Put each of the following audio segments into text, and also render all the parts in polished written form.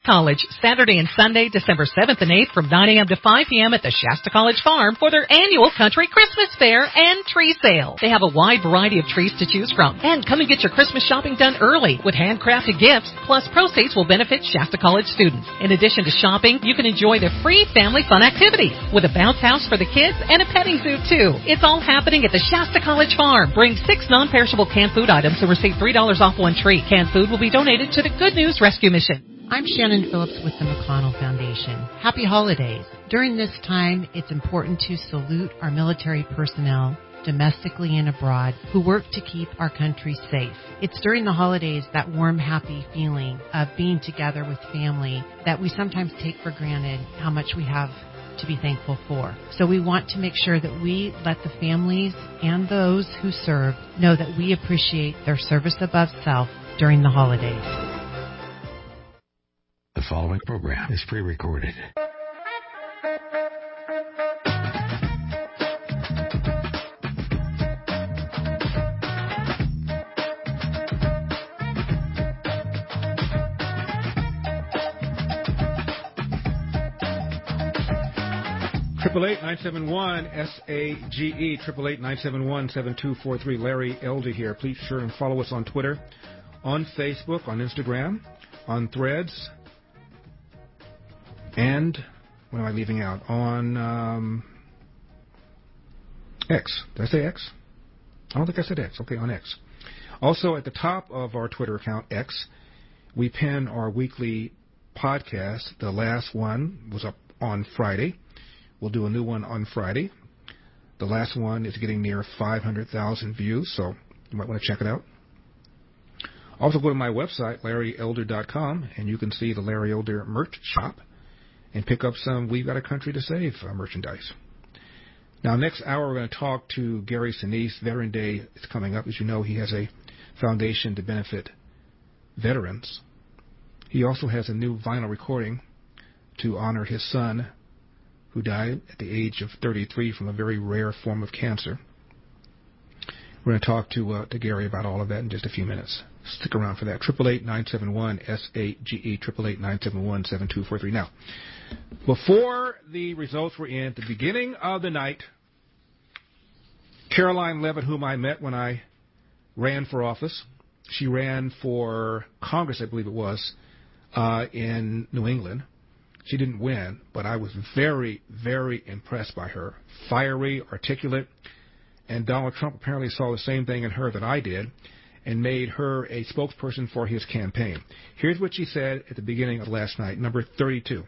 College, Saturday and Sunday, December 7th and 8th from 9 a.m. to 5 p.m. at the Shasta College Farm for their annual Country Christmas Fair and tree sale. They have a wide variety of trees to choose from. And come and get your Christmas shopping done early with handcrafted gifts, plus proceeds will benefit Shasta College students. In addition to shopping, you can enjoy the free family fun activities with a bounce house for the kids and a petting zoo, too. It's all happening at the Shasta College Farm. Bring 6 non-perishable canned food items and receive $3 off one treat. Canned food will be donated to the Good News Rescue Mission. I'm Shannon Phillips with the McConnell Foundation. Happy holidays. During this time, it's important to salute our military personnel, domestically and abroad, who work to keep our country safe. It's during the holidays, that warm, happy feeling of being together with family, that we sometimes take for granted how much we have to be thankful for. So we want to make sure that we let the families and those who serve know that we appreciate their service above self during the holidays. The following program is pre-recorded. Triple 971 SAGE 888-971-7243. Larry Elder here. Please sure and follow us on Twitter, on Facebook, on Instagram, on Threads, and what am I leaving out? On X. Did I say X? I don't think I said X. Okay, on X. Also, at the top of our Twitter account, X, we pin our weekly podcast. The last one was up on Friday. We'll do a new one on Friday. The last one is getting near 500,000 views, so you might want to check it out. Also, go to my website, LarryElder.com, and you can see the Larry Elder merch shop and pick up some We've Got a Country to Save merchandise. Now, next hour, we're going to talk to Gary Sinise. Veteran Day is coming up. As you know, he has a foundation to benefit veterans. He also has a new vinyl recording to honor his son, who died at the age of 33 from a very rare form of cancer. We're going to talk to Gary about all of that in just a few minutes. Stick around for that. 888-971-SAGE, 888-971-7243. Now, before the results were in, at the beginning of the night, Caroline Leavitt, whom I met when I ran for office, she ran for Congress, I believe it was, in New England. She didn't win, but I was very, very impressed by her. Fiery, articulate, and Donald Trump apparently saw the same thing in her that I did and made her a spokesperson for his campaign. Here's what she said at the beginning of last night, number 32.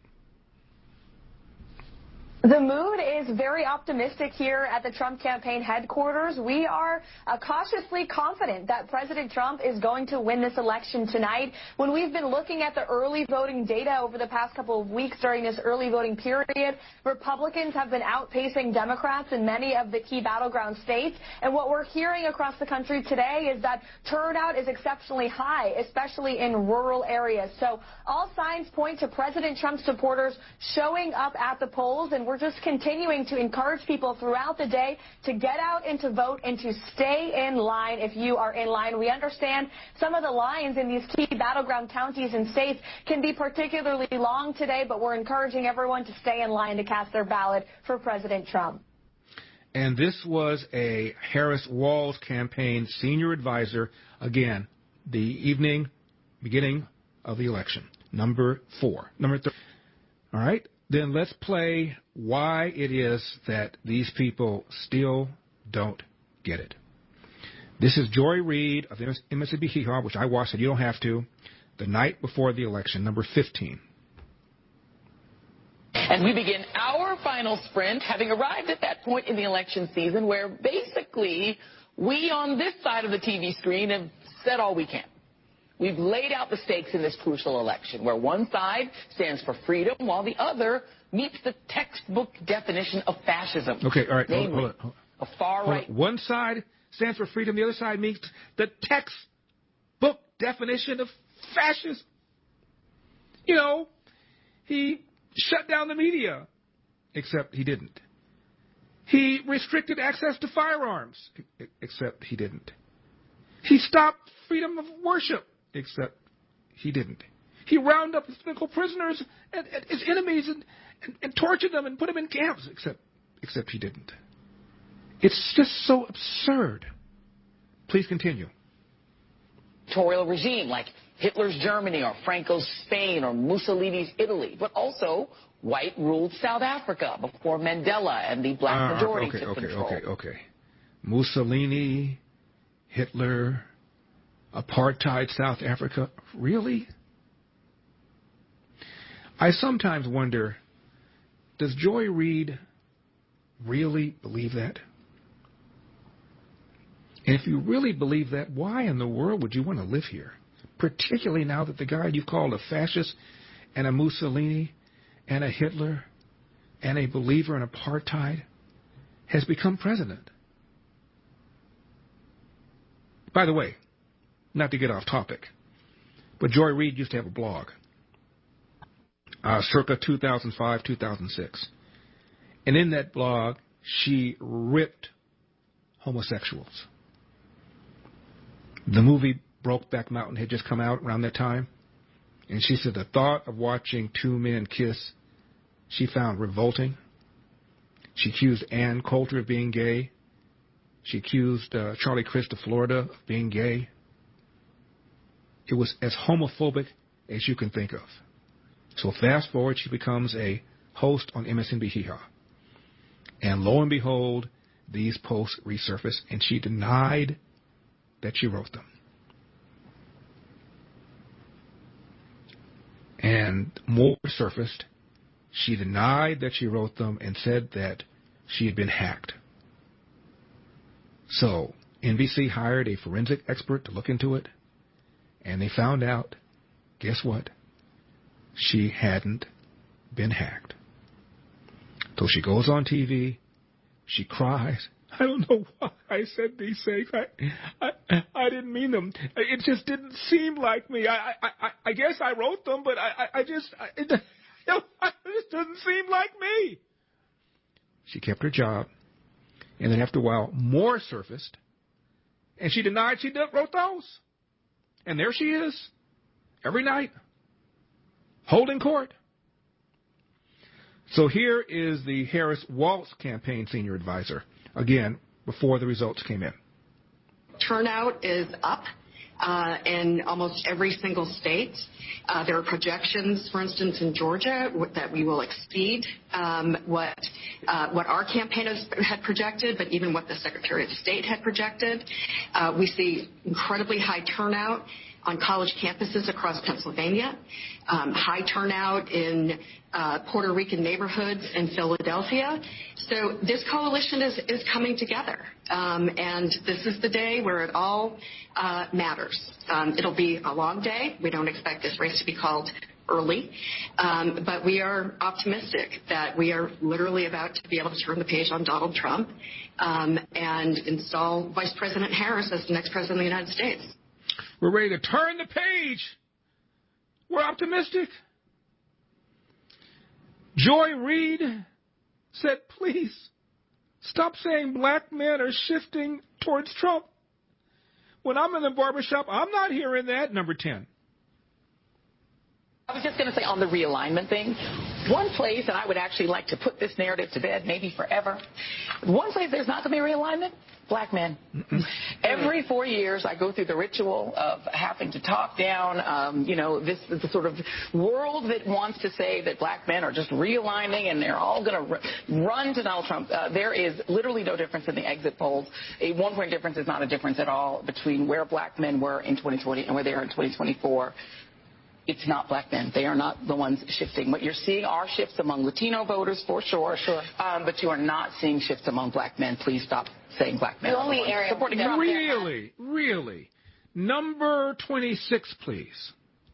The mood is very optimistic here at the Trump campaign headquarters. We are cautiously confident that President Trump is going to win this election tonight. When we've been looking at the early voting data over the past couple of weeks during this early voting period, Republicans have been outpacing Democrats in many of the key battleground states. And what we're hearing across the country today is that turnout is exceptionally high, especially in rural areas. So all signs point to President Trump's supporters showing up at the polls, and we're just continuing to encourage people throughout the day to get out and to vote and to stay in line if you are in line. We understand some of the lines in these key battleground counties and states can be particularly long today, but we're encouraging everyone to stay in line to cast their ballot for President Trump. And this was a Harris Walls campaign senior advisor, again, the beginning of the election, number 4. Number 3. All right. Then let's play why it is that these people still don't get it. This is Joy Reid of MSNBC Hee Haw, which I watched, and you don't have to, the night before the election, number 15. And we begin our final sprint, having arrived at that point in the election season where basically we on this side of the TV screen have said all we can. We've laid out the stakes in this crucial election, where one side stands for freedom while the other meets the textbook definition of fascism. Okay, all right, namely, hold on. A far-right. One side stands for freedom, the other side meets the textbook definition of fascism. You know, he shut down the media, except he didn't. He restricted access to firearms, except he didn't. He stopped freedom of worship, except he didn't. He rounded up his political prisoners and his enemies and tortured them and put them in camps, except he didn't. It's just so absurd. Please continue. Dictatorial regime like Hitler's Germany or Franco's Spain or Mussolini's Italy, but also white-ruled South Africa before Mandela and the black majority took control. Okay. Mussolini, Hitler, apartheid South Africa. Really? I sometimes wonder, does Joy Reid really believe that? And if you really believe that, why in the world would you want to live here? Particularly now that the guy you've called a fascist and a Mussolini and a Hitler and a believer in apartheid has become president. By the way, not to get off topic, but Joy Reid used to have a blog, circa 2005, 2006. And in that blog, she ripped homosexuals. The movie Brokeback Mountain had just come out around that time. And she said the thought of watching two men kiss, she found revolting. She accused Ann Coulter of being gay. She accused Charlie Crist of Florida of being gay. It was as homophobic as you can think of. So fast forward, she becomes a host on MSNBC. And lo and behold, these posts resurfaced, and she denied that she wrote them. And more surfaced. She denied that she wrote them and said that she had been hacked. So NBC hired a forensic expert to look into it, and they found out, guess what? She hadn't been hacked. So she goes on TV, she cries. I don't know why I said these things. I didn't mean them. It just didn't seem like me. I guess I wrote them, but it just doesn't seem like me. She kept her job, and then after a while, more surfaced, and she denied she wrote those. And there she is, every night, holding court. So here is the Harris-Walz campaign senior advisor, again, before the results came in. Turnout is up in almost every single state. There are projections, for instance, in Georgia, that we will exceed what our campaign had projected, but even what the Secretary of State had projected. We see incredibly high turnout on college campuses across Pennsylvania, high turnout in Puerto Rican neighborhoods in Philadelphia. So this coalition is coming together, and this is the day where it all matters. It'll be a long day. We don't expect this race to be called early, but we are optimistic that we are literally about to be able to turn the page on Donald Trump and install Vice President Harris as the next president of the United States. We're ready to turn the page. We're optimistic. Joy Reid said, please, stop saying black men are shifting towards Trump. When I'm in the barbershop, I'm not hearing that. Number 10. I was just going to say on the realignment thing, one place, and I would actually like to put this narrative to bed, maybe forever, one place there's not going to be realignment, black men. Every 4 years, I go through the ritual of having to talk down, this the sort of world that wants to say that black men are just realigning and they're all going to run to Donald Trump. There is literally no difference in the exit polls. A 1 point difference is not a difference at all between where black men were in 2020 and where they are in 2024. It's not black men. They are not the ones shifting. What you're seeing are shifts among Latino voters, for sure. But you are not seeing shifts among black men. Please stop saying black men. The only area supporting Trump. Really? Number 26, please.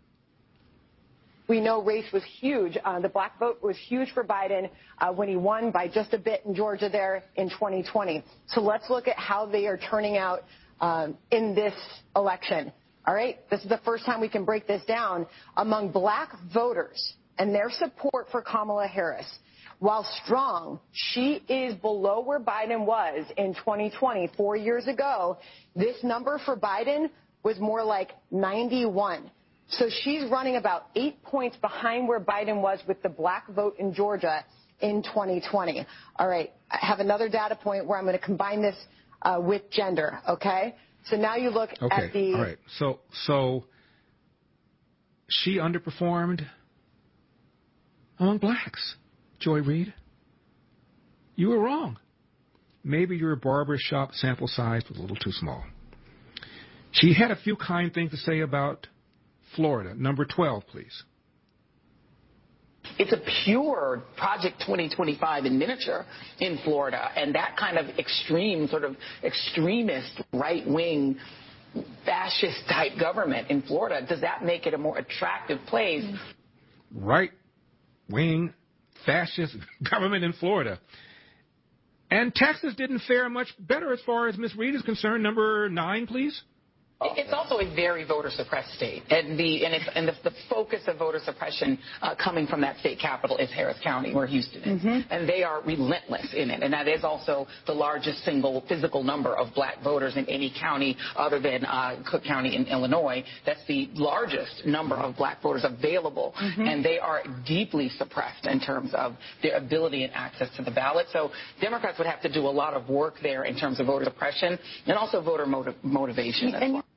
We know race was huge. The black vote was huge for Biden when he won by just a bit in Georgia there in 2020. So let's look at how they are turning out in this election. All right, this is the first time we can break this down. Among black voters and their support for Kamala Harris, while strong, she is below where Biden was in 2020, 4 years ago. This number for Biden was more like 91. So she's running about 8 points behind where Biden was with the black vote in Georgia in 2020. All right, I have another data point where I'm going to combine this with gender, okay? So now you look at the... All right, so she underperformed among blacks, Joy Reid. You were wrong. Maybe your barbershop sample size was a little too small. She had a few kind things to say about Florida. Number 12, please. It's a pure Project 2025 in miniature in Florida, and that kind of extreme, sort of extremist, right-wing, fascist-type government in Florida, does that make it a more attractive place? Right-wing, fascist government in Florida. And Texas didn't fare much better as far as Ms. Reid is concerned. Number 9, please. It's also a very voter-suppressed state, and the focus of voter suppression coming from that state capital is Harris County, where Houston is, and they are relentless in it. And that is also the largest single physical number of black voters in any county other than Cook County in Illinois. That's the largest number of black voters available, and they are deeply suppressed in terms of their ability and access to the ballot. So Democrats would have to do a lot of work there in terms of voter suppression and also voter motivation as well.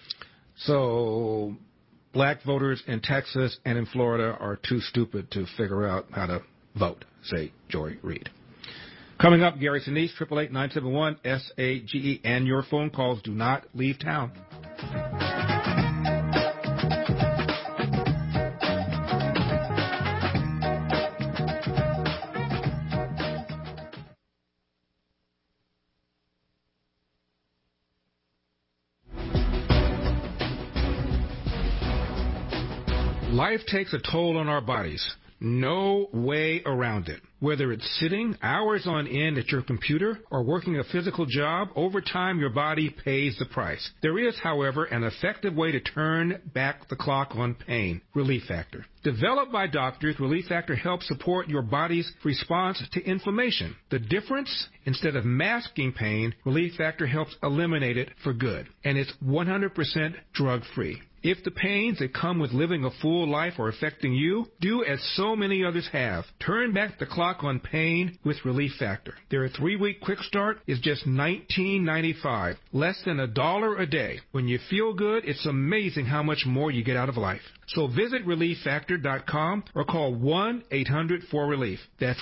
So black voters in Texas and in Florida are too stupid to figure out how to vote, say Joy Reid. Coming up, Gary Sinise, 888-971-SAGE, and your phone calls. Do not leave town. Life takes a toll on our bodies. No way around it. Whether it's sitting hours on end at your computer or working a physical job, over time your body pays the price. There is, however, an effective way to turn back the clock on pain, Relief Factor. Developed by doctors, Relief Factor helps support your body's response to inflammation. The difference? Instead of masking pain, Relief Factor helps eliminate it for good. And it's 100% drug-free. If the pains that come with living a full life are affecting you, do as so many others have. Turn back the clock on pain with Relief Factor. Their 3-week quick start is just $19.95, less than $1 a day. When you feel good, it's amazing how much more you get out of life. So visit ReliefFactor.com or call 1-800-4RELIEF. That's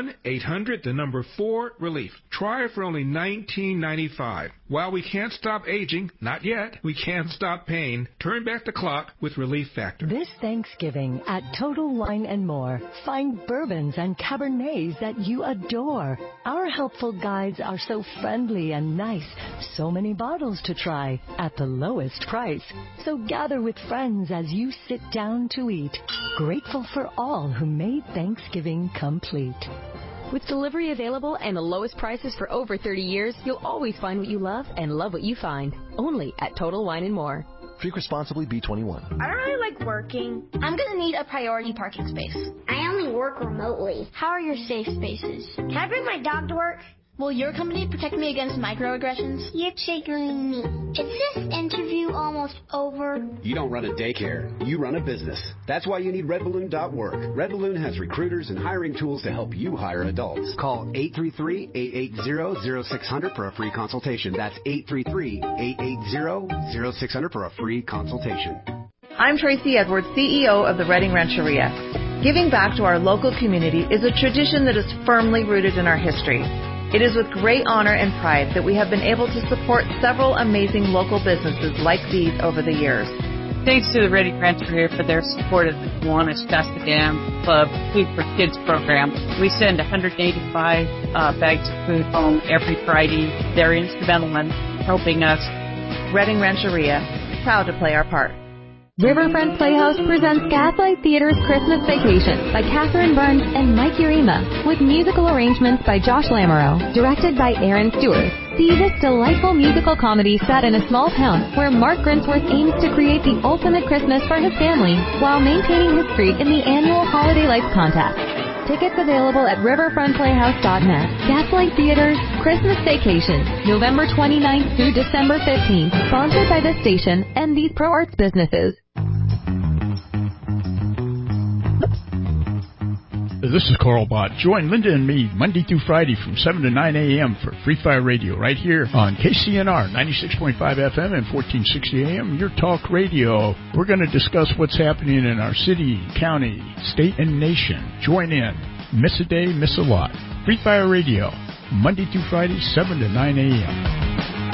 1-800-4RELIEF. Try it for only $19.95. While we can't stop aging, not yet, we can stop pain. Turn back the clock with Relief Factor. This Thanksgiving at Total Wine & More, find bourbons and Cabernets that you adore. Our helpful guides are so friendly and nice. So many bottles to try at the lowest price. So gather with friends as you sit down to eat. Grateful for all who made Thanksgiving complete. With delivery available and the lowest prices for over 30 years, you'll always find what you love and love what you find. Only at Total Wine & More. Drink responsibly, B21. I don't really like working. I'm going to need a priority parking space. I only work remotely. How are your safe spaces? Can I bring my dog to work? Will your company protect me against microaggressions? You're triggering me. Is this interview almost over? You don't run a daycare. You run a business. That's why you need RedBalloon.work. Red Balloon has recruiters and hiring tools to help you hire adults. Call 833-880-0600 for a free consultation. That's 833-880-0600 for a free consultation. I'm Tracy Edwards, CEO of the Redding Rancheria. Giving back to our local community is a tradition that is firmly rooted in our history. It is with great honor and pride that we have been able to support several amazing local businesses like these over the years. Thanks to the Redding Rancheria for their support of the Kiwanis Shasta Dam Club Food for Kids program. We send 185 bags of food home every Friday. They're instrumental in helping us. Redding Rancheria, proud to play our part. Riverfront Playhouse presents Gaslight Theater's Christmas Vacation by Catherine Burns and Mike Urema, with musical arrangements by Josh Lamoureux, directed by Aaron Stewart. See this delightful musical comedy set in a small town where Mark Grinsworth aims to create the ultimate Christmas for his family while maintaining his streak in the annual Holiday Lights contest. Tickets available at riverfrontplayhouse.net. Gaslight Theater's Christmas Vacation, November 29th through December 15th, sponsored by this station and these Pro Arts businesses. This is Carl Bott. Join Linda and me Monday through Friday from 7 to 9 a.m. for Free Fire Radio right here on KCNR 96.5 FM and 1460 AM, your talk radio. We're going to discuss what's happening in our city, county, state, and nation. Join in. Miss a day, miss a lot. Free Fire Radio, Monday through Friday, 7 to 9 a.m.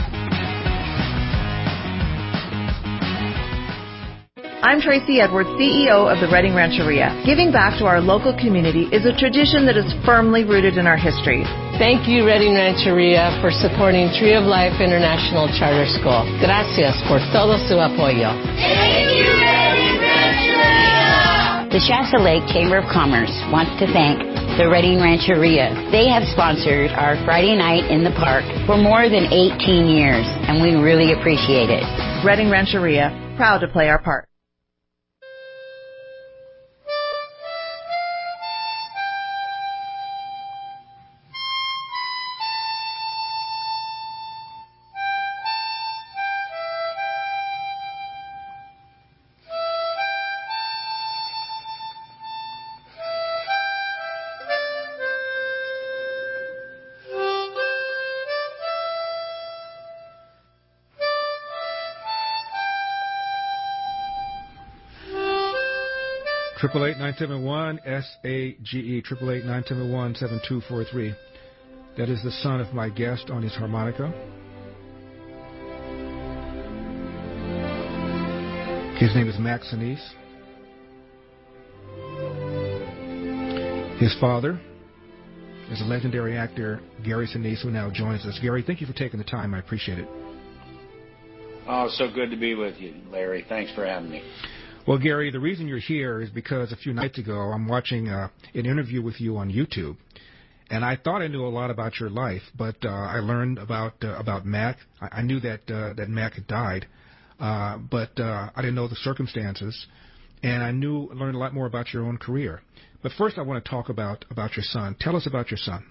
I'm Tracy Edwards, CEO of the Redding Rancheria. Giving back to our local community is a tradition that is firmly rooted in our history. Thank you, Redding Rancheria, for supporting Tree of Life International Charter School. Gracias por todo su apoyo. Thank you, Redding Rancheria! The Shasta Lake Chamber of Commerce wants to thank the Redding Rancheria. They have sponsored our Friday night in the park for more than 18 years, and we really appreciate it. Redding Rancheria, proud to play our part. Triple 971 SAGE 888-971-7243. That is the son of my guest on his harmonica. His name is Mac Sinise. His father is a legendary actor, Gary Sinise, who now joins us. Gary, thank you for taking the time. I appreciate it. Oh, so good to be with you, Larry. Thanks for having me. Well, Gary, the reason you're here is because a few nights ago I'm watching an interview with you on YouTube, and I thought I knew a lot about your life, but I learned about Mac. I knew that Mac had died, but I didn't know the circumstances, and I learned a lot more about your own career. But first, I want to talk about your son. Tell us about your son.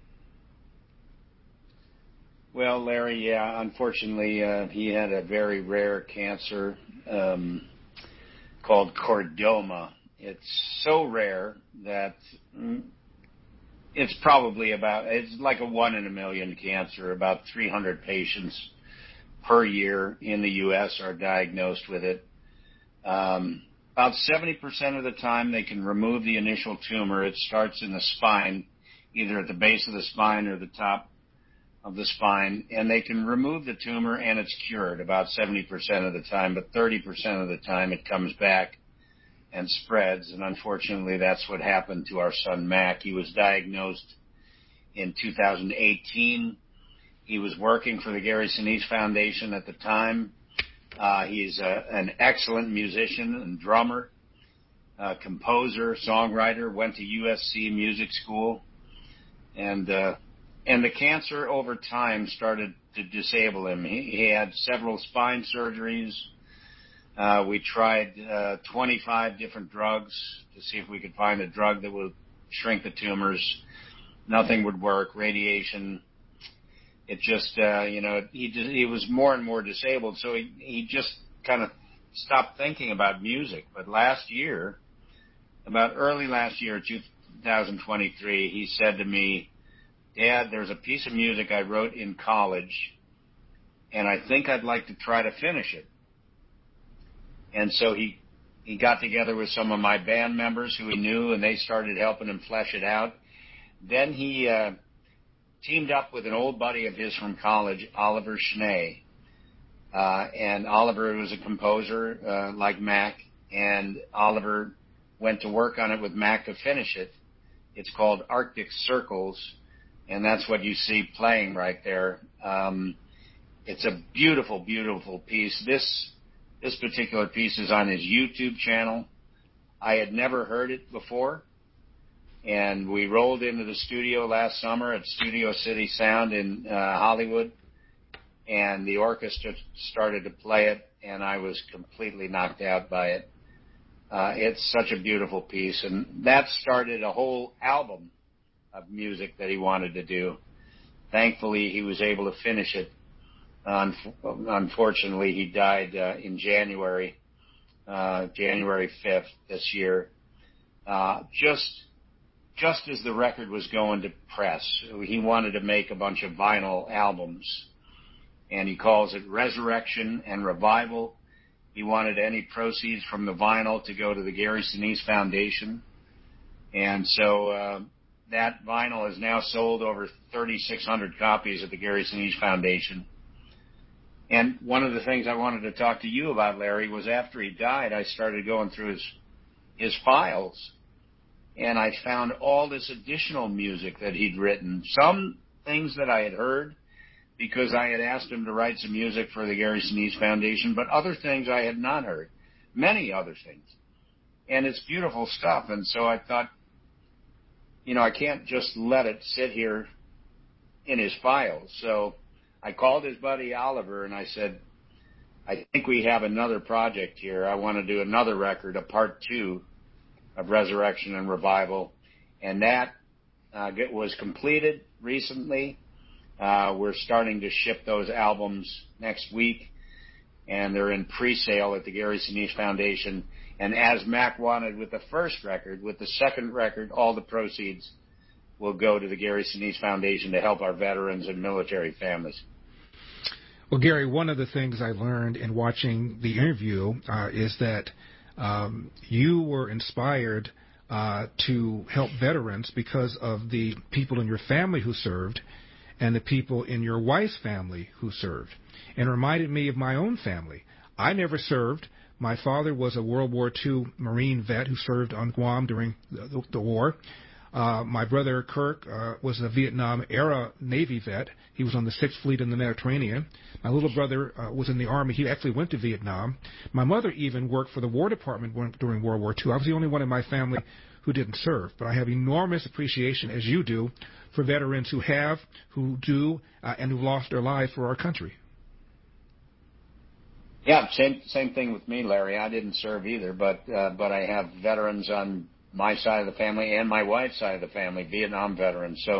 Well, Larry, yeah, unfortunately, he had a very rare cancer called chordoma. It's so rare that it's like a 1 in a million cancer. About 300 patients per year in the U.S. are diagnosed with it. About 70% of the time they can remove the initial tumor. It starts in the spine, either at the base of the spine or the top of the spine, and they can remove the tumor and it's cured about 70% of the time, but 30% of the time it comes back and spreads, and unfortunately that's what happened to our son Mac. He was diagnosed in 2018. He was working for the Gary Sinise Foundation at the time. He's an excellent musician and drummer, composer, songwriter, went to USC Music School, and the cancer over time started to disable him. He had several spine surgeries. We tried 25 different drugs to see if we could find a drug that would shrink the tumors. Nothing would work. Radiation. It just, he was more and more disabled, so he just kind of stopped thinking about music. But early last year, 2023, he said to me, "Dad, there's a piece of music I wrote in college, and I think I'd like to try to finish it." And so he got together with some of my band members who he knew, and they started helping him flesh it out. Then he teamed up with an old buddy of his from college, Oliver Schnee. And Oliver was a composer like Mac, and Oliver went to work on it with Mac to finish it. It's called Arctic Circles, and that's what you see playing right there. It's a beautiful, beautiful piece. This particular piece is on his YouTube channel. I had never heard it before, and we rolled into the studio last summer at Studio City Sound in Hollywood, and the orchestra started to play it, and I was completely knocked out by it. It's such a beautiful piece, and that started a whole album of music that he wanted to do. Thankfully, he was able to finish it. Unfortunately, he died in January 5th this year. Just just as the record was going to press, he wanted to make a bunch of vinyl albums, and he calls it Resurrection and Revival. He wanted any proceeds from the vinyl to go to the Gary Sinise Foundation. And so that vinyl has now sold over 3,600 copies at the Gary Sinise Foundation. And one of the things I wanted to talk to you about, Larry, was after he died, I started going through his files, and I found all this additional music that he'd written. Some things that I had heard because I had asked him to write some music for the Gary Sinise Foundation, but other things I had not heard, many other things. And it's beautiful stuff. And so I thought, I can't just let it sit here in his files. So I called his buddy Oliver, and I said, I think we have another project here. I want to do another record, a part 2 of Resurrection and Revival. And that was completed recently. We're starting to ship those albums next week, and they're in pre-sale at the Gary Sinise Foundation. And as Mac wanted with the first record, with the second record, all the proceeds will go to the Gary Sinise Foundation to help our veterans and military families. Well, Gary, one of the things I learned in watching the interview is that you were inspired to help veterans because of the people in your family who served and the people in your wife's family who served. And it reminded me of my own family. I never served. My father was a World War II Marine vet who served on Guam during the war. My brother Kirk was a Vietnam-era Navy vet. He was on the 6th Fleet in the Mediterranean. My little brother was in the Army. He actually went to Vietnam. My mother even worked for the War Department during World War II. I was the only one in my family who didn't serve. But I have enormous appreciation, as you do, for veterans who have, who do, and who lost their lives for our country. Yeah, same thing with me, Larry. I didn't serve either, but I have veterans on my side of the family and my wife's side of the family, Vietnam veterans. So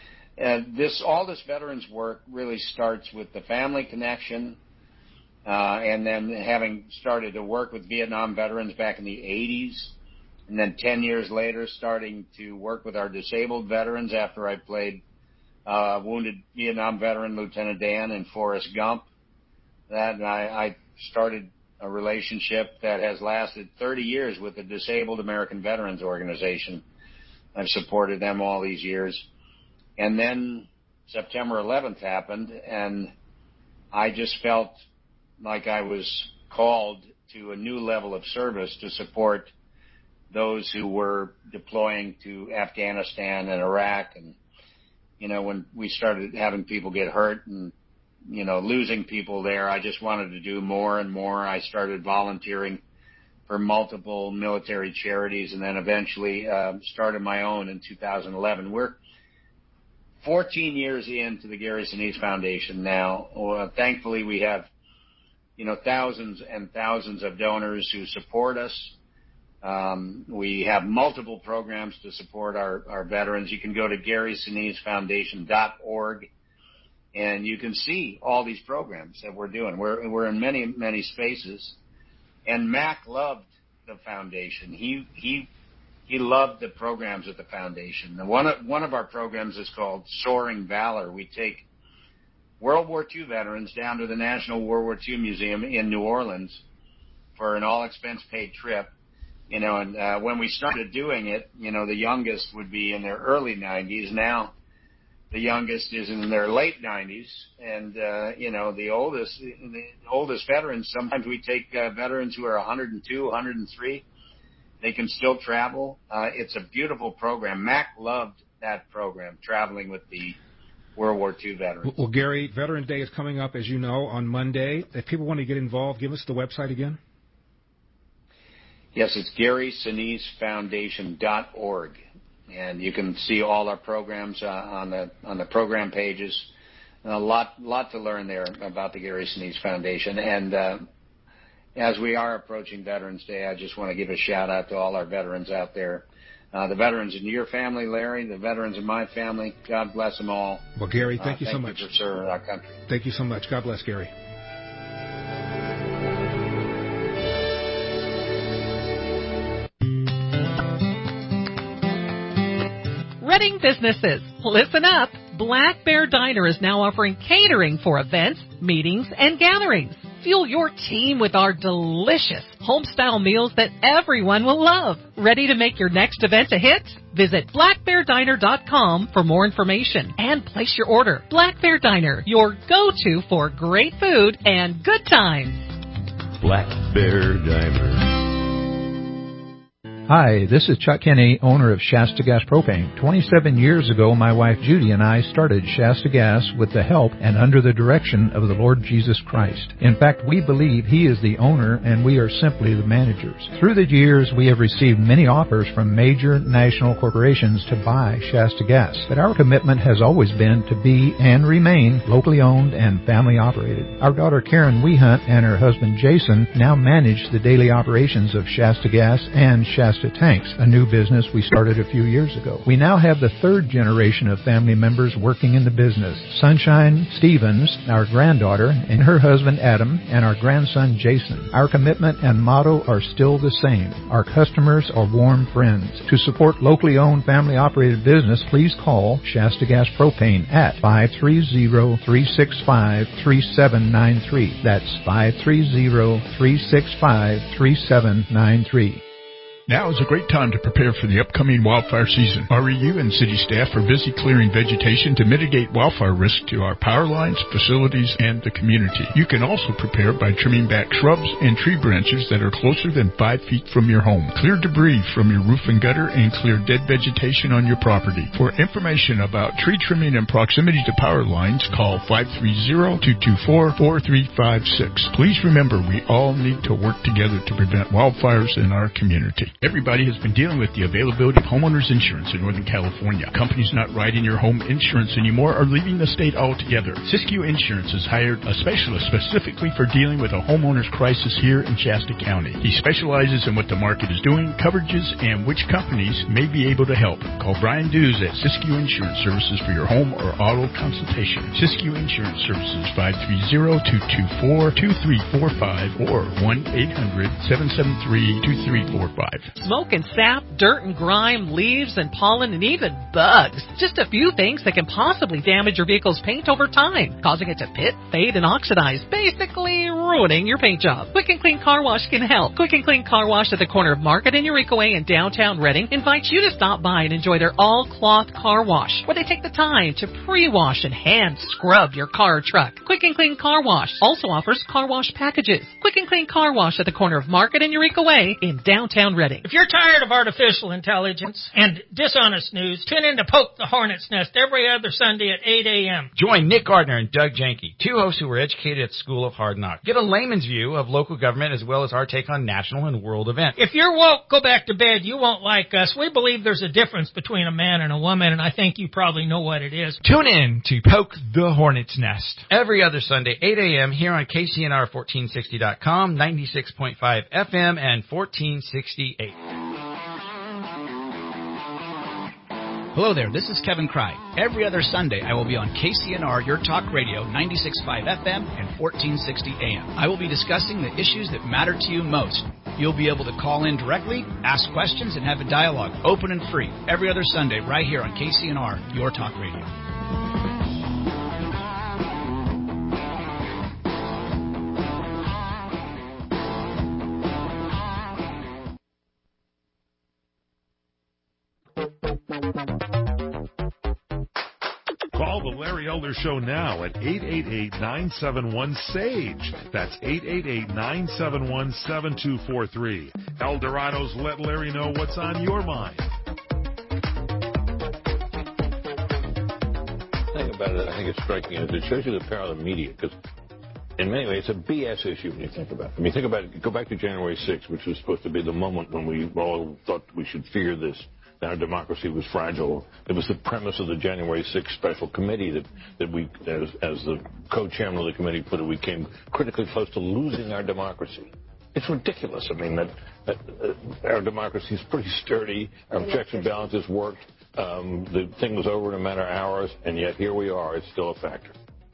all this veterans work really starts with the family connection, and then having started to work with Vietnam veterans back in the 80s, and then 10 years later starting to work with our disabled veterans after I played wounded Vietnam veteran Lieutenant Dan in Forrest Gump. That I started a relationship that has lasted 30 years with the Disabled American Veterans Organization. I've supported them all these years. And then September 11th happened, and I just felt like I was called to a new level of service to support those who were deploying to Afghanistan and Iraq. And, when we started having people get hurt and losing people there, I just wanted to do more and more. I started volunteering for multiple military charities and then eventually started my own in 2011. We're 14 years into the Gary Sinise Foundation now. Thankfully, we have, thousands and thousands of donors who support us. We have multiple programs to support our veterans. You can go to GarySiniseFoundation.org. And you can see all these programs that we're doing. We're in many, many spaces. And Mac loved the foundation. He loved the programs at the foundation. And one of our programs is called Soaring Valor. We take World War II veterans down to the National World War II Museum in New Orleans for an all-expense-paid trip. And when we started doing it, the youngest would be in their early 90s. Now the youngest is in their late 90s, and the oldest veterans. Sometimes we take veterans who are 102, 103. They can still travel. It's a beautiful program. Mac loved that program, traveling with the World War II veterans. Well, Gary, Veterans Day is coming up, as you know, on Monday. If people want to get involved, give us the website again. Yes, it's GarySiniseFoundation.org. And you can see all our programs on the program pages. A lot to learn there about the Gary Sinise Foundation. And as we are approaching Veterans Day, I just want to give a shout out to all our veterans out there. The veterans in your family, Larry, the veterans in my family, God bless them all. Well, Gary, thank you so much. Thank you for serving our country. Thank you so much. God bless, Gary. Reading businesses, listen up. Black Bear Diner is now offering catering for events, meetings, and gatherings. Fuel your team with our delicious home-style meals that everyone will love. Ready to make your next event a hit? Visit blackbeardiner.com for more information and place your order. Black Bear Diner, your go-to for great food and good times. Black Bear Diner. Hi, this is Chuck Kinney, owner of Shasta Gas Propane. 27 years ago, my wife Judy and I started Shasta Gas with the help and under the direction of the Lord Jesus Christ. In fact, we believe He is the owner and we are simply the managers. Through the years, we have received many offers from major national corporations to buy Shasta Gas, but our commitment has always been to be and remain locally owned and family operated. Our daughter Karen Wehunt and her husband Jason now manage the daily operations of Shasta Gas and Shasta Tanks, a new business we started a few years ago. We now have the third generation of family members working in the business. Sunshine Stevens, our granddaughter, and her husband Adam, and our grandson Jason. Our commitment and motto are still the same. Our customers are warm friends. To support locally owned family operated business, please call Shasta Gas Propane at 530-365-3793. That's 530-365-3793. Now is a great time to prepare for the upcoming wildfire season. REU and city staff are busy clearing vegetation to mitigate wildfire risk to our power lines, facilities, and the community. You can also prepare by trimming back shrubs and tree branches that are closer than 5 feet from your home. Clear debris from your roof and gutter and clear dead vegetation on your property. For information about tree trimming and proximity to power lines, call 530-224-4356. Please remember, we all need to work together to prevent wildfires in our community. Everybody has been dealing with the availability of homeowners insurance in Northern California. Companies not writing your home insurance anymore are leaving the state altogether. Siskiyou Insurance has hired a specialist specifically for dealing with a homeowner's crisis here in Shasta County. He specializes in what the market is doing, coverages, and which companies may be able to help. Call Brian Dews at Siskiyou Insurance Services for your home or auto consultation. Siskiyou Insurance Services, 530-224-2345 or 1-800-773-2345. Smoke and sap, dirt and grime, leaves and pollen, and even bugs. Just a few things that can possibly damage your vehicle's paint over time, causing it to pit, fade, and oxidize, basically ruining your paint job. Quick and Clean Car Wash can help. Quick and Clean Car Wash at the corner of Market and Eureka Way in downtown Reading invites you to stop by and enjoy their all-cloth car wash, where they take the time to pre-wash and hand scrub your car or truck. Quick and Clean Car Wash also offers car wash packages. Quick and Clean Car Wash at the corner of Market and Eureka Way in downtown Reading. If you're tired of artificial intelligence and dishonest news, tune in to Poke the Hornet's Nest every other Sunday at 8 a.m. Join Nick Gardner and Doug Janke, two hosts who were educated at School of Hard Knocks. Get a layman's view of local government as well as our take on national and world events. If you're woke, go back to bed. You won't like us. We believe there's a difference between a man and a woman, and I think you probably know what it is. Tune in to Poke the Hornet's Nest every other Sunday, 8 a.m. here on KCNR1460.com, 96.5 FM, and 1468. Hello there, this is Kevin Cry. Every other Sunday, I will be on KCNR, Your Talk Radio, 96.5 FM and 1460 AM. I will be discussing the issues that matter to you most. You'll be able to call in directly, ask questions, and have a dialogue, open and free, every other Sunday right here on KCNR, Your Talk Radio. Call the Larry Elder Show now at 888-971-SAGE. That's 888-971-7243. Eldorado's Let Larry Know What's on Your Mind. Think about it. I think it's striking. It shows you the power of the media, because in many ways, it's a BS issue when you think about it. I mean, think about it. Go back to January 6th, which was supposed to be the moment when we all thought we should fear this. Our democracy was fragile. It was the premise of the January 6th special committee that we, as the co-chairman of the committee put it, we came critically close to losing our democracy. It's ridiculous. I mean, that our democracy is pretty sturdy. Our checks and balances worked. The thing was over in a matter of hours, and yet here we are. It's still a factor.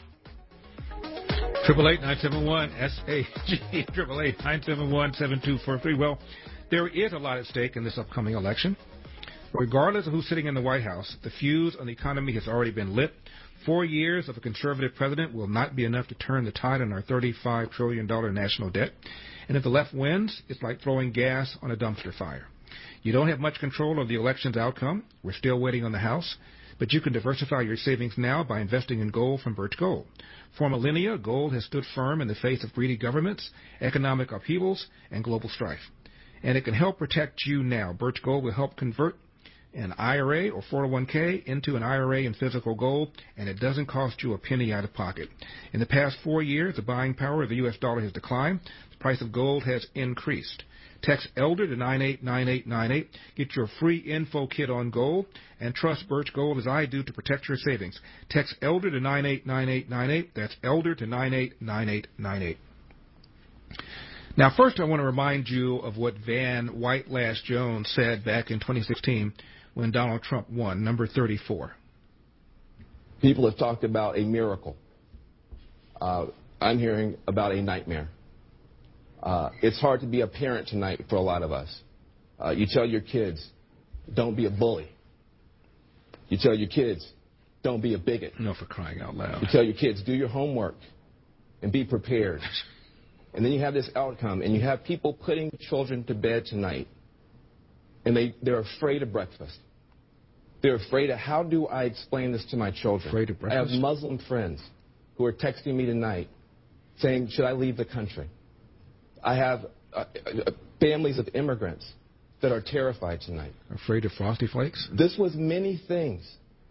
888-971-SAG, 888-971-7243. Well, there is a lot at stake in this upcoming election. Regardless of who's sitting in the White House, the fuse on the economy has already been lit. 4 years of a conservative president will not be enough to turn the tide on our $35 trillion national debt. And if the left wins, it's like throwing gas on a dumpster fire. You don't have much control of the election's outcome. We're still waiting on the House. But you can diversify your savings now by investing in gold from Birch Gold. For millennia, gold has stood firm in the face of greedy governments, economic upheavals, and global strife. And it can help protect you now. Birch Gold will help convert an IRA or 401k into an IRA in physical gold, and it doesn't cost you a penny out of pocket. In the past 4 years, the buying power of the U.S. dollar has declined. The price of gold has increased. Text ELDER to 989898. Get your free info kit on gold, and trust Birch Gold as I do to protect your savings. Text ELDER to 989898. That's ELDER to 989898. Now, first I want to remind you of what Van White-Lash Jones said back in 2016 when Donald Trump won, number 34. People have talked about a miracle. I'm hearing about a nightmare. It's hard to be a parent tonight for a lot of us. You tell your kids, don't be a bully. You tell your kids, don't be a bigot. No, for crying out loud. You tell your kids, do your homework and be prepared. And then you have this outcome, and you have people putting children to bed tonight, and they're afraid of breakfast. They're afraid of, how do I explain this to my children? Afraid of breakfast? I have Muslim friends who are texting me tonight saying, should I leave the country? I have families of immigrants that are terrified tonight. Afraid of Frosty Flakes? This was many things.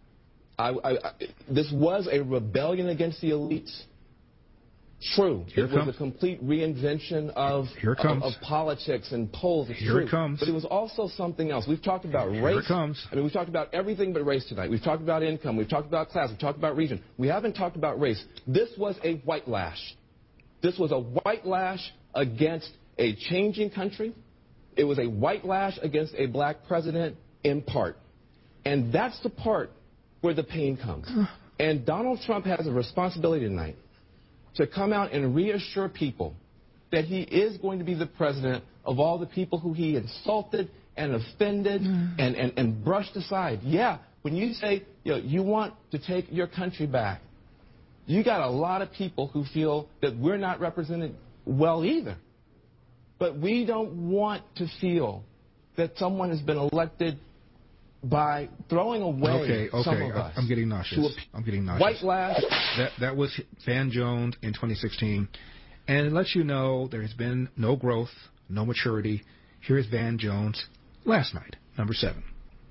This was a rebellion against the elites. True. It was a complete reinvention of politics and polls. It's Here true. it comes. But it was also something else. We've talked about race. Here it comes. I mean, we've talked about everything but race tonight. We've talked about income. We've talked about class. We've talked about region. We haven't talked about race. This was a white lash. This was a white lash against a changing country. It was a white lash against a black president in part. And that's the part where the pain comes. And Donald Trump has a responsibility tonight to come out and reassure people that he is going to be the president of all the people who he insulted and offended and brushed aside. Yeah, when you say you want to take your country back, you got a lot of people who feel that we're not represented well either. But we don't want to feel that someone has been elected by throwing away some of us. I'm getting nauseous. I'm getting nauseous. White lash. That was Van Jones in 2016. And it lets you know there has been no growth, no maturity. Here is Van Jones last night, number 7.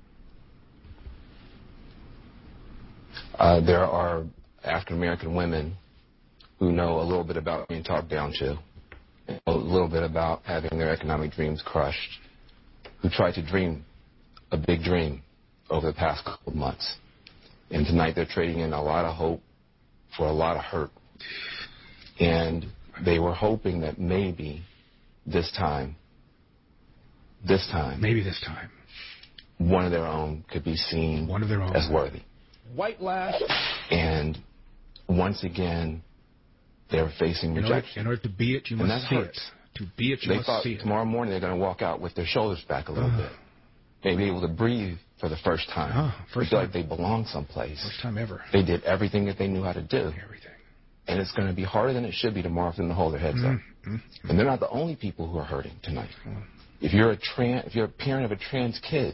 There are African-American women who know a little bit about being talked down to, a little bit about having their economic dreams crushed, who tried to dream a big dream over the past couple of months. And tonight they're trading in a lot of hope for a lot of hurt. And they were hoping that maybe this time, one of their own could be seen as worthy. White lash. And once again, they're facing rejection. In order to be it, you must see it. To be it, you must see it. They thought tomorrow morning they're going to walk out with their shoulders back a little bit. Maybe able to breathe for the first time. Feel like they belong someplace. First time ever. They did everything that they knew how to do. Everything. And it's going to be harder than it should be tomorrow for them to hold their heads up. And they're not the only people who are hurting tonight. If you're a parent of a trans kid,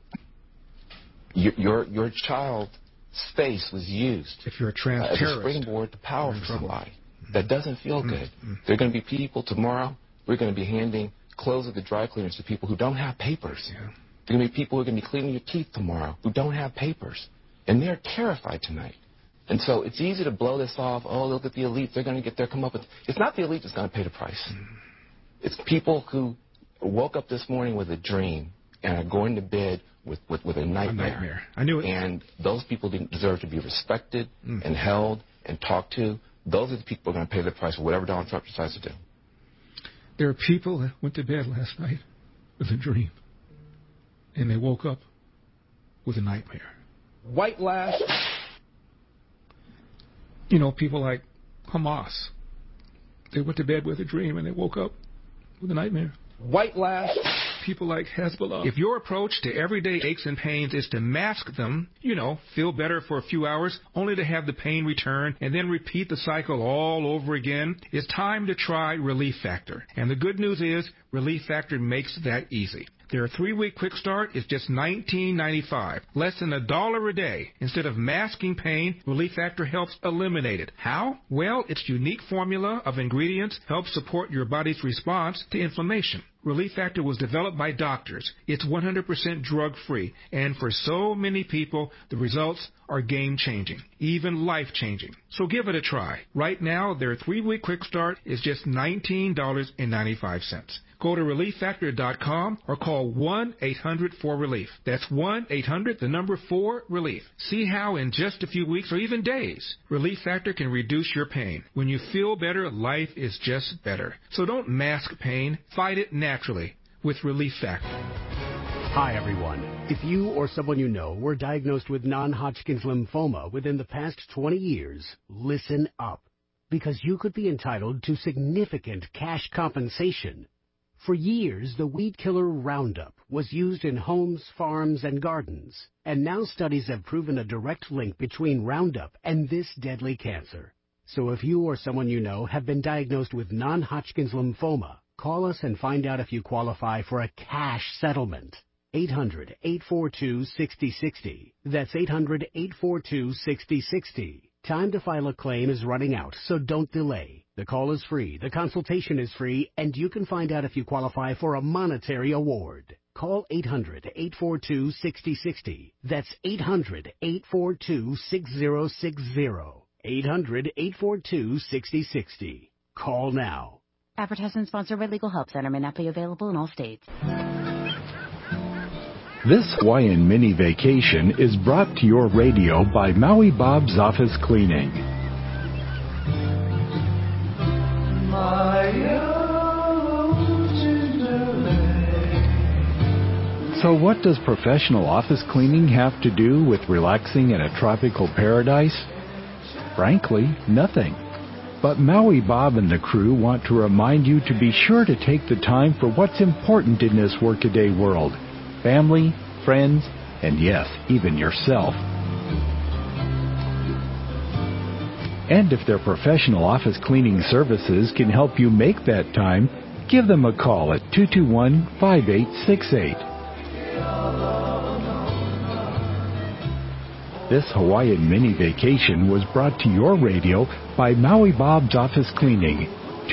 your child's face was used if you're a trans as terrorist, a springboard to power for somebody. That doesn't feel good. There are going to be people tomorrow, we're going to be handing clothes at the dry cleaners to people who don't have papers. Yeah. There are going to be people who are going to be cleaning your teeth tomorrow who don't have papers. And they're terrified tonight. And so it's easy to blow this off. Oh, look at the elites. They're going to get their comeuppance. It's not the elite that's going to pay the price. It's people who woke up this morning with a dream and are going to bed with a nightmare. I knew it. And those people deserve to be respected and held and talked to. Those are the people who are going to pay the price for whatever Donald Trump decides to do. There are people that went to bed last night with a dream, and they woke up with a nightmare. White lash. You know, people like Hamas. They went to bed with a dream, and they woke up with a nightmare. White lash. people like Hezbollah. If your approach to everyday aches and pains is to mask them, feel better for a few hours, only to have the pain return and then repeat the cycle all over again, it's time to try Relief Factor. And the good news is, Relief Factor makes that easy. Their 3-week quick start is just $19.95, less than $1 a day. Instead of masking pain, Relief Factor helps eliminate it. How? Well, its unique formula of ingredients helps support your body's response to inflammation. Relief Factor was developed by doctors. It's 100% drug-free, and for so many people, the results are game-changing, even life-changing. So give it a try. Right now, their 3-week quick start is just $19.95. Go to ReliefFactor.com or call 1-800-4RELIEF. That's 1-800-4-RELIEF. See how in just a few weeks or even days, Relief Factor can reduce your pain. When you feel better, life is just better. So don't mask pain. Fight it naturally with Relief Factor. Hi, everyone. If you or someone you know were diagnosed with non-Hodgkin's lymphoma within the past 20 years, listen up, because you could be entitled to significant cash compensation. For years, the weed killer Roundup was used in homes, farms, and gardens, and now studies have proven a direct link between Roundup and this deadly cancer. So if you or someone you know have been diagnosed with non-Hodgkin's lymphoma, call us and find out if you qualify for a cash settlement. 800-842-6060. That's 800-842-6060. Time to file a claim is running out, so don't delay. The call is free, the consultation is free, and you can find out if you qualify for a monetary award. Call 800-842-6060. That's 800-842-6060. 800-842-6060. Call now. Advertisement sponsored by Legal Help Center. May not be available in all states. This Hawaiian mini vacation is brought to your radio by Maui Bob's Office Cleaning. So what does professional office cleaning have to do with relaxing in a tropical paradise? Frankly, nothing. But Maui Bob and the crew want to remind you to be sure to take the time for what's important in this workaday world. Family, friends, and yes, even yourself. And if their professional office cleaning services can help you make that time, give them a call at 221-5868. This Hawaiian mini vacation was brought to your radio by Maui Bob's Office Cleaning,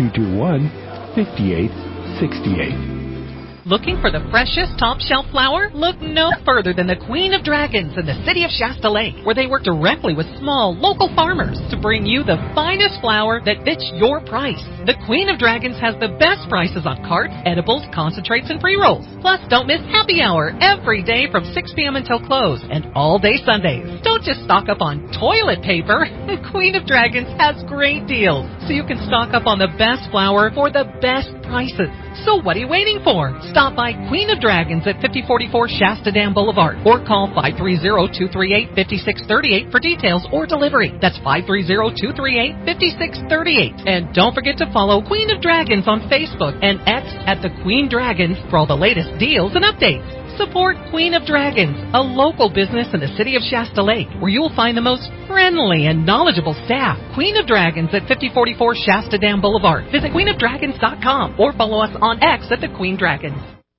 221-5868. Looking for the freshest top-shelf flour? Look no further than the Queen of Dragons in the city of Shasta Lake, where they work directly with small, local farmers to bring you the finest flour that fits your price. The Queen of Dragons has the best prices on carts, edibles, concentrates, and pre-rolls. Plus, don't miss happy hour every day from 6 p.m. until close, and all day Sundays. Don't just stock up on toilet paper. The Queen of Dragons has great deals, so you can stock up on the best flour for the best prices. So what are you waiting for? Stop by Queen of Dragons at 5044 Shasta Dam Boulevard or call 530-238-5638 for details or delivery. That's 530-238-5638. And don't forget to follow Queen of Dragons on Facebook and X at the Queen Dragons for all the latest deals and updates. Support Queen of Dragons, a local business in the city of Shasta Lake, where you will find the most friendly and knowledgeable staff. Queen of Dragons at 5044 Shasta Dam Boulevard. Visit queenofdragons.com or follow us on X at the Queen Dragons.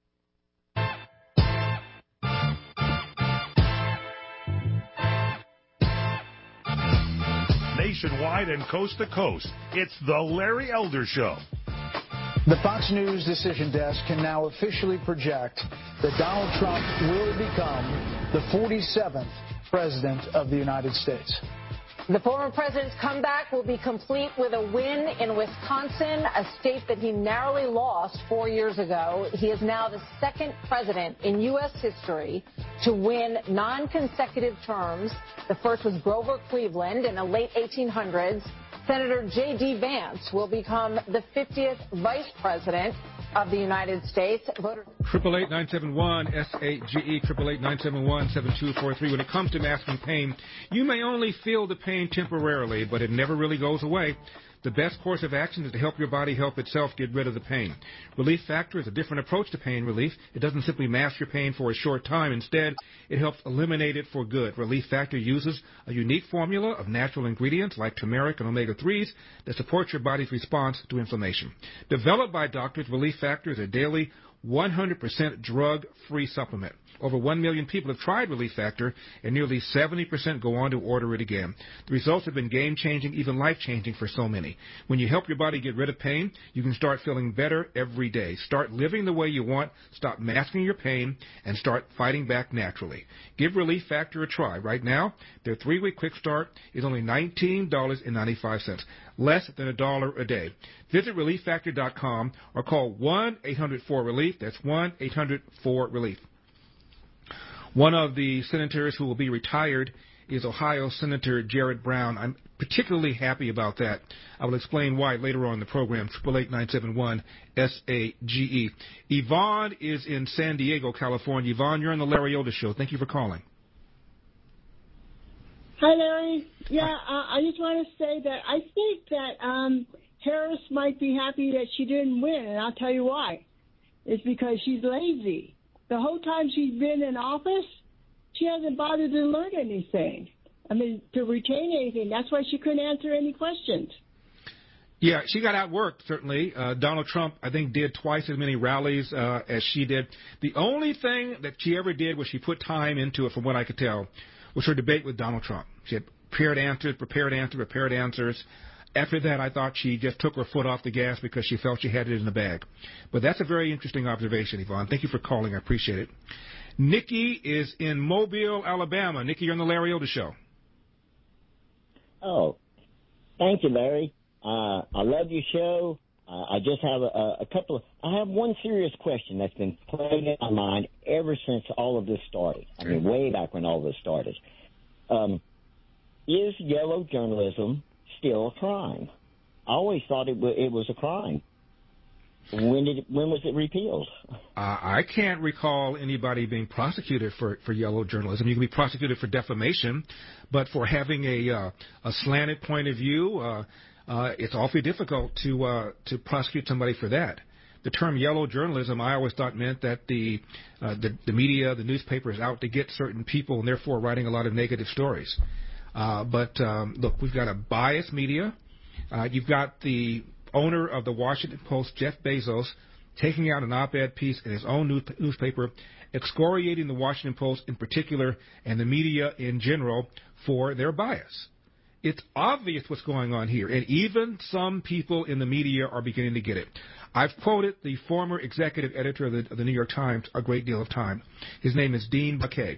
Nationwide and coast to coast, it's the Larry Elder Show. The Fox News decision desk can now officially project that Donald Trump will become the 47th president of the United States. The former president's comeback will be complete with a win in Wisconsin, a state that he narrowly lost 4 years ago. He is now the second president in U.S. history to win non-consecutive terms. The first was Grover Cleveland in the late 1800s. Senator J.D. Vance will become the 50th vice president of the United States. 888-971-SAGE, 888-971-7243. When it comes to masking pain, you may only feel the pain temporarily, but it never really goes away. The best course of action is to help your body help itself get rid of the pain. Relief Factor is a different approach to pain relief. It doesn't simply mask your pain for a short time. Instead, it helps eliminate it for good. Relief Factor uses a unique formula of natural ingredients like turmeric and omega-3s that support your body's response to inflammation. Developed by doctors, Relief Factor is a daily 100% drug-free supplement. Over 1 million people have tried Relief Factor, and nearly 70% go on to order it again. The results have been game-changing, even life-changing for so many. When you help your body get rid of pain, you can start feeling better every day. Start living the way you want, stop masking your pain, and start fighting back naturally. Give Relief Factor a try. Right now, their 3-week quick start is only $19.95, less than $1 a day. Visit ReliefFactor.com or call 1-800-4-RELIEF. That's 1-800-4-RELIEF. One of the senators who will be retired is Ohio Senator Jared Brown. I'm particularly happy about that. I will explain why later on in the program. 888-971-SAGE. Yvonne is in San Diego, California. Yvonne, you're on the Larry Elder Show. Thank you for calling. Hi, Larry. Yeah, I just want to say that I think that Harris might be happy that she didn't win, and I'll tell you why. It's because she's lazy. The whole time she's been in office, she hasn't bothered to learn anything. I mean, to retain anything. That's why she couldn't answer any questions. Yeah, she got outworked, certainly. Donald Trump, I think, did twice as many rallies as she did. The only thing that she ever did was she put time into it, from what I could tell, was her debate with Donald Trump. She had prepared answers. After that, I thought she just took her foot off the gas because she felt she had it in the bag. But that's a very interesting observation, Yvonne. Thank you for calling. I appreciate it. Nikki is in Mobile, Alabama. Nikki, you're on the Larry Elder Show. Oh, thank you, Larry. I love your show. I just have a couple of... I have one serious question that's been playing in my mind ever since all of this started. I mean, way back when all this started. Is yellow journalism still a crime? I always thought it was a crime. When was it repealed? I can't recall anybody being prosecuted for yellow journalism. You can be prosecuted for defamation, but for having a slanted point of view, it's awfully difficult to prosecute somebody for that. The term yellow journalism, I always thought meant that the media, the newspaper is out to get certain people and therefore writing a lot of negative stories. But look, we've got a biased media. You've got the owner of the Washington Post, Jeff Bezos, taking out an op-ed piece in his own newspaper, excoriating the Washington Post in particular and the media in general for their bias. It's obvious what's going on here, and even some people in the media are beginning to get it. I've quoted the former executive editor of the New York Times a great deal of time. His name is Dean Baquet.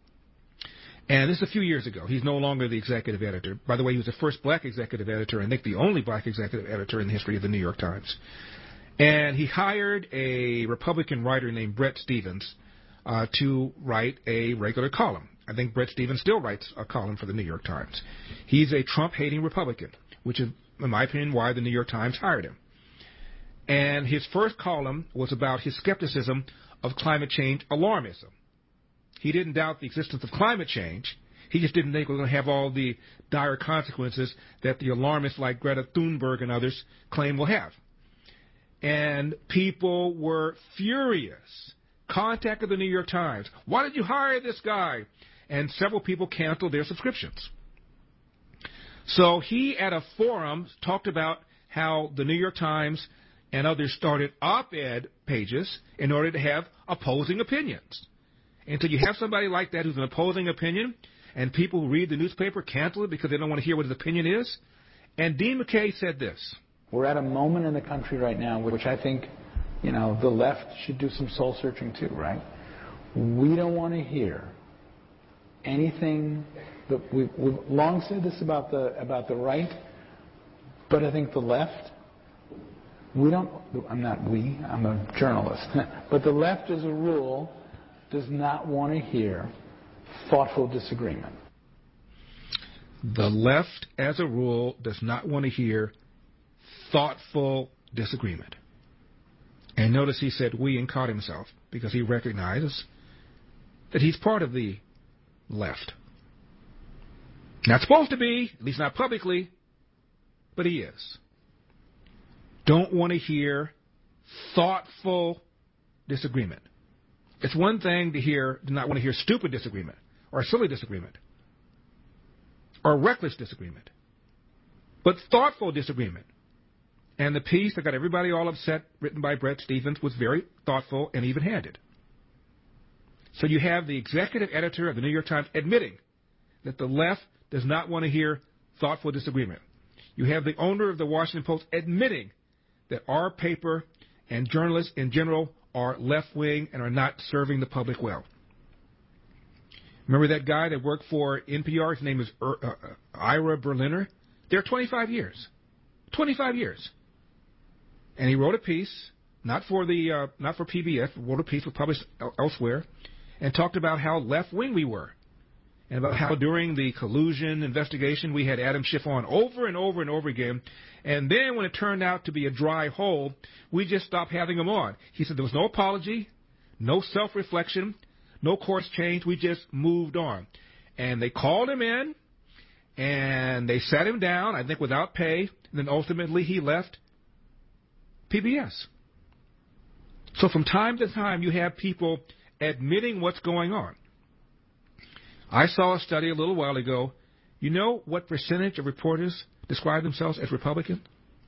And this is a few years ago. He's no longer the executive editor. By the way, he was the first black executive editor, and I think the only black executive editor in the history of the New York Times. And he hired a Republican writer named Bret Stephens to write a regular column. I think Bret Stephens still writes a column for the New York Times. He's a Trump-hating Republican, which is, in my opinion, why the New York Times hired him. And his first column was about his skepticism of climate change alarmism. He didn't doubt the existence of climate change. He just didn't think it was going to have all the dire consequences that the alarmists like Greta Thunberg and others claim will have. And people were furious. Contacted the New York Times. Why did you hire this guy? And several people canceled their subscriptions. So he, at a forum, talked about how the New York Times and others started op-ed pages in order to have opposing opinions. And so you have somebody like that who's an opposing opinion, and people who read the newspaper cancel it because they don't want to hear what his opinion is. And Dean Baquet said this. We're at a moment in the country right now which I think, the left should do some soul searching too, right? We don't want to hear anything. We've long said this about the right, but I think the left, I'm a journalist, but the left as a rule does not want to hear thoughtful disagreement. The left, as a rule, does not want to hear thoughtful disagreement. And notice he said we and caught himself because he recognizes that he's part of the left. Not supposed to be, at least not publicly, but he is. don't want to hear thoughtful disagreement. It's one thing to not want to hear stupid disagreement or silly disagreement or reckless disagreement, but thoughtful disagreement. And the piece that got everybody all upset, written by Bret Stephens, was very thoughtful and even-handed. So you have the executive editor of the New York Times admitting that the left does not want to hear thoughtful disagreement. You have the owner of the Washington Post admitting that our paper and journalists in general are left-wing and are not serving the public well. Remember that guy that worked for NPR? His name is Ira Berliner. There 25 years. 25 years. And he wrote a piece, not for PBS, wrote a piece was published elsewhere, and talked about how left-wing we were. And about how during the collusion investigation we had Adam Schiff on over and over and over again. And then when it turned out to be a dry hole, we just stopped having him on. He said there was no apology, no self-reflection, no course change. We just moved on. And they called him in, and they sat him down, I think without pay, and then ultimately he left PBS. So from time to time you have people admitting what's going on. I saw a study a little while ago. You know what percentage of reporters describe themselves as Republican?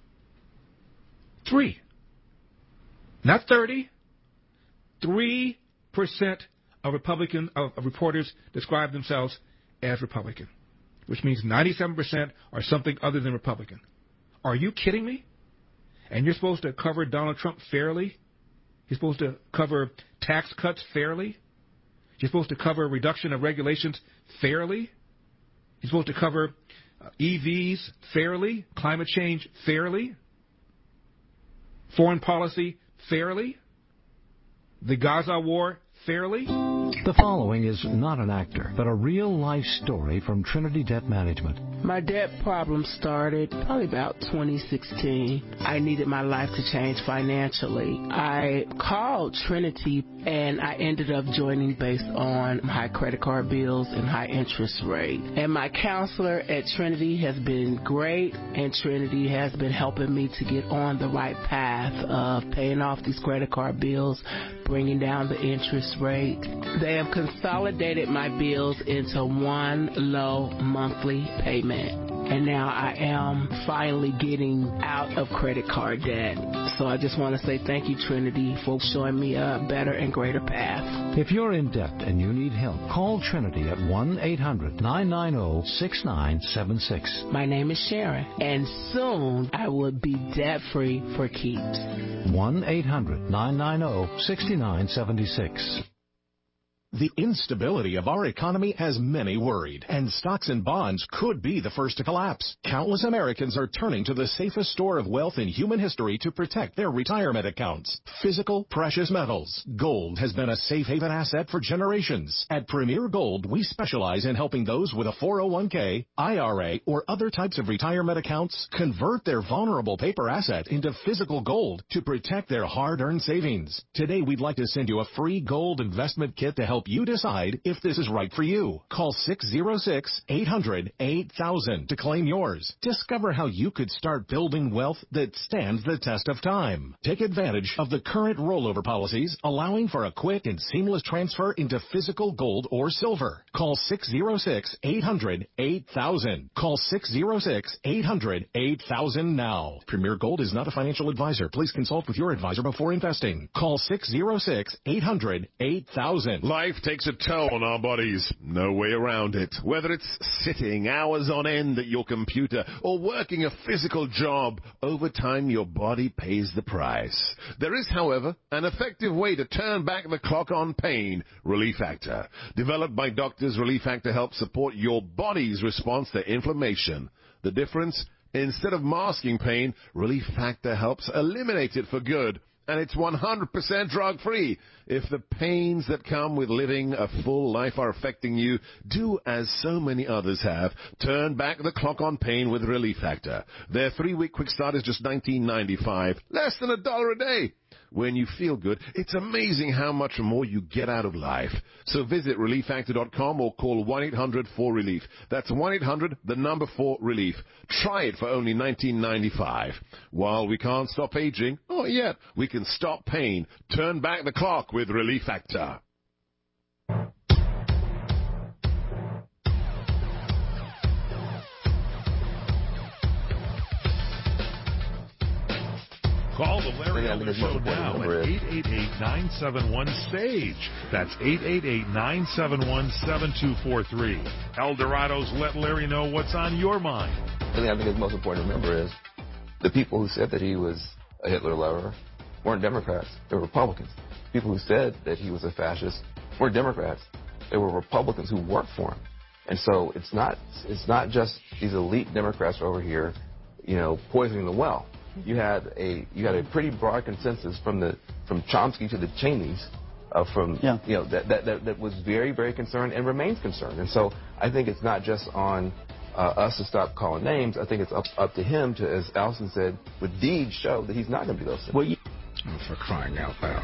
3. Not 30. 3% of reporters describe themselves as Republican, which means 97% are something other than Republican. Are you kidding me? And you're supposed to cover Donald Trump fairly? You're supposed to cover tax cuts fairly? You're supposed to cover reduction of regulations fairly? You're supposed to cover EVs fairly? Climate change fairly? Foreign policy fairly? The Gaza war fairly? The following is not an actor, but a real-life story from Trinity Debt Management. My debt problem started probably about 2016. I needed my life to change financially. I called Trinity, and I ended up joining based on high credit card bills and high interest rate. And my counselor at Trinity has been great, and Trinity has been helping me to get on the right path of paying off these credit card bills, bringing down the interest rate. They have consolidated my bills into one low monthly payment. And now I am finally getting out of credit card debt. So I just want to say thank you, Trinity, for showing me a better and greater path. If you're in debt and you need help, call Trinity at 1-800-990-6976. My name is Sharon, and soon I will be debt-free for keeps. 1-800-990-6976. The instability of our economy has many worried, and stocks and bonds could be the first to collapse. Countless Americans are turning to the safest store of wealth in human history to protect their retirement accounts. Physical precious metals. Gold has been a safe haven asset for generations. At Premier Gold, we specialize in helping those with a 401k, IRA, or other types of retirement accounts convert their vulnerable paper asset into physical gold to protect their hard-earned savings. Today, we'd like to send you a free gold investment kit to help you decide if this is right for you. Call 606-800-8000 to claim yours. Discover how you could start building wealth that stands the test of time. Take advantage of the current rollover policies, allowing for a quick and seamless transfer into physical gold or silver. Call 606-800-8000. Call 606-800-8000 now. Premier Gold is not a financial advisor. Please consult with your advisor before investing. Call 606-800-8000. Life takes a toll on our bodies. No way around it. Whether it's sitting hours on end at your computer or working a physical job, over time your body pays the price. There is, however, an effective way to turn back the clock on pain, Relief Factor. Developed by doctors, Relief Factor helps support your body's response to inflammation. The difference? Instead of masking pain, Relief Factor helps eliminate it for good. And it's 100% drug-free. If the pains that come with living a full life are affecting you, do as so many others have. Turn back the clock on pain with Relief Factor. Their 3-week quick start is just $19.95, less than $1 a day. when you feel good, it's amazing how much more you get out of life. So visit ReliefFactor.com or call 1-800-4RELIEF. That's 1-800-4RELIEF. Try it for only $19.95. While we can't stop aging, or yet, we can stop pain. Turn back the clock with Relief Factor. Call the Larry Elder Show now at 888-971-SAGE. That's 888-971-7243. Eldorado's Let Larry Know What's on Your Mind. The thing I think is most important to remember is the people who said that he was a Hitler lover weren't Democrats. They were Republicans. People who said that he was a fascist weren't Democrats. They were Republicans who worked for him. And so it's not just these elite Democrats over here, poisoning the well. You had a pretty broad consensus from Chomsky to the Cheneys, that was very, very concerned and remains concerned. And so I think it's not just on us to stop calling names. I think it's up to him to, as Allison said, with deeds show that he's not going to be those things. Well, for crying out loud.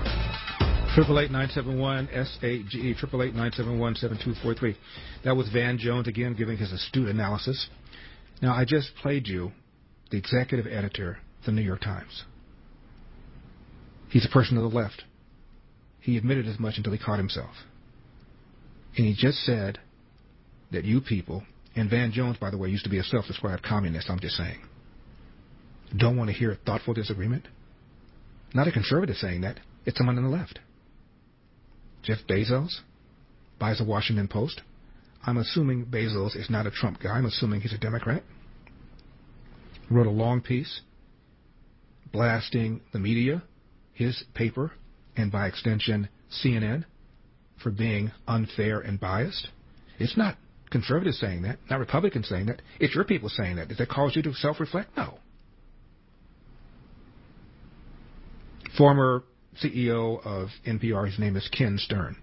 888-971-SAGE, 888-971-7243. That was Van Jones again giving his astute analysis. Now, I just played you the executive editor of the New York Times. He's a person of the left. He admitted as much until he caught himself. And he just said that you people, and Van Jones, by the way, used to be a self-described communist, I'm just saying, don't want to hear thoughtful disagreement. Not a conservative saying that. It's someone on the left. Jeff Bezos buys the Washington Post. I'm assuming Bezos is not a Trump guy. I'm assuming he's a Democrat. Wrote a long piece blasting the media, his paper, and by extension CNN, for being unfair and biased. It's not conservatives saying that, not Republicans saying that. It's your people saying that. Does that cause you to self-reflect? No. Former CEO of NPR, his name is Ken Stern.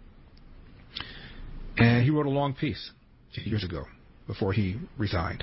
And he wrote a long piece a few years ago after he resigned.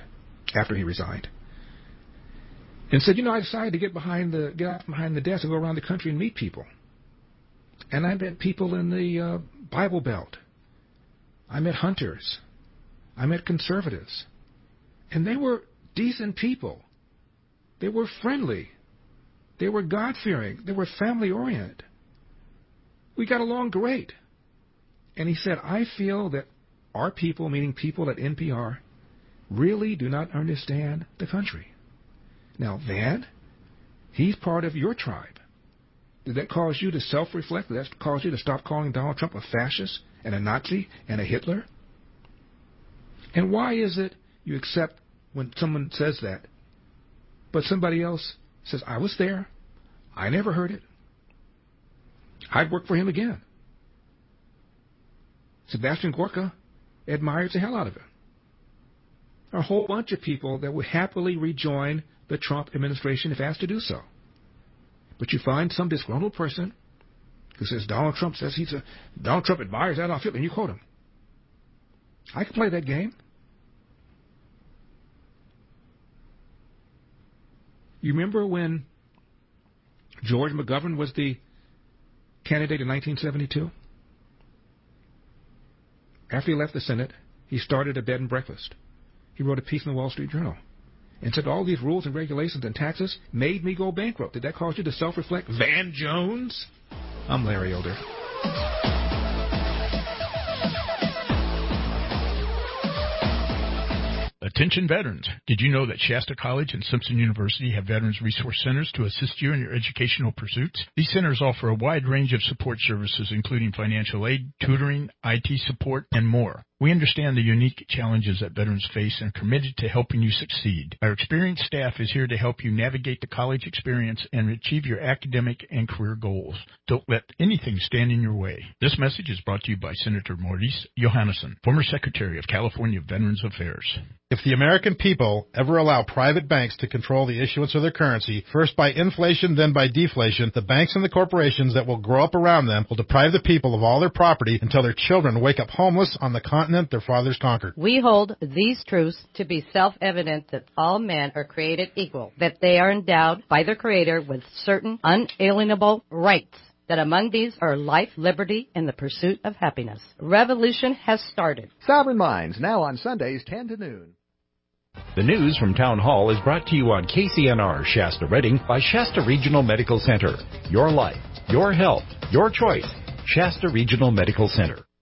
And said, I decided to get behind the desk and go around the country and meet people. And I met people in the Bible Belt. I met hunters. I met conservatives. And they were decent people. They were friendly. They were God-fearing. They were family-oriented. We got along great. And he said, I feel that our people, meaning people at NPR, really do not understand the country. Now, Van, he's part of your tribe. Did that cause you to self-reflect? Did that cause you to stop calling Donald Trump a fascist and a Nazi and a Hitler? And why is it you accept when someone says that, but somebody else says, I was there. I never heard it. I'd work for him again. Sebastian Gorka admires the hell out of him. There are a whole bunch of people that would happily rejoin the Trump administration if asked to do so. But you find some disgruntled person who says Donald Trump admires Adolf Hitler, and you quote him. I can play that game. You remember when George McGovern was the candidate in 1972? After he left the Senate, he started a bed and breakfast. He wrote a piece in the Wall Street Journal and said all these rules and regulations and taxes made me go bankrupt. Did that cause you to self-reflect? Van Jones? I'm Larry Elder. Attention veterans. Did you know that Shasta College and Simpson University have Veterans Resource Centers to assist you in your educational pursuits? These centers offer a wide range of support services, including financial aid, tutoring, IT support, and more. We understand the unique challenges that veterans face and are committed to helping you succeed. Our experienced staff is here to help you navigate the college experience and achieve your academic and career goals. Don't let anything stand in your way. This message is brought to you by Senator Maurice Johannesson, former Secretary of California Veterans Affairs. If the American people ever allow private banks to control the issuance of their currency, first by inflation, then by deflation, the banks and the corporations that will grow up around them will deprive the people of all their property until their children wake up homeless on the continent continent their fathers conquered. We hold these truths to be self-evident that all men are created equal, that they are endowed by their Creator with certain unalienable rights, that among these are life, liberty, and the pursuit of happiness. Revolution has started. Sovereign Minds, now on Sundays 10 to noon. The news from Town Hall is brought to you on KCNR Shasta Redding by Shasta Regional Medical Center. Your life, your health, your choice. Shasta Regional Medical Center.